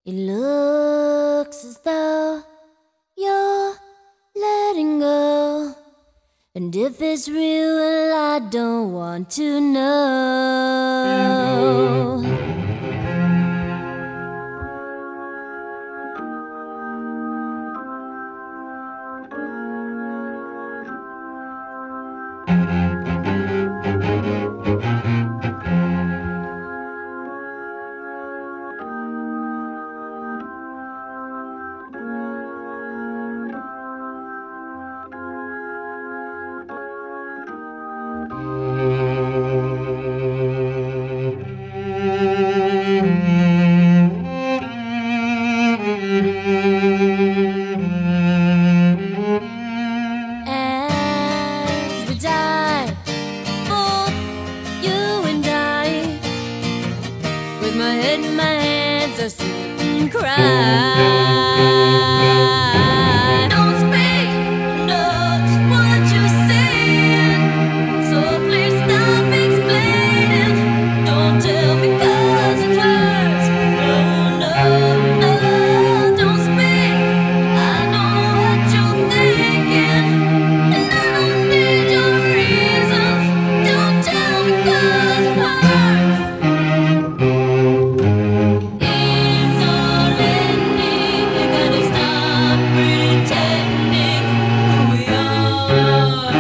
It looks as though you're letting go. And if it's real, well, I don't want to know. As we die, both you and I, with my head in my hands, I sit and cry. Don't speak, know just what you're saying, so please stop explaining. Don't tell me 'cause it hurts. No, no, no, don't speak. I know what you're thinking, and I don't need your reasons. Don't tell me 'cause it hurts. It's all in me. You gotta stop pretending who we are.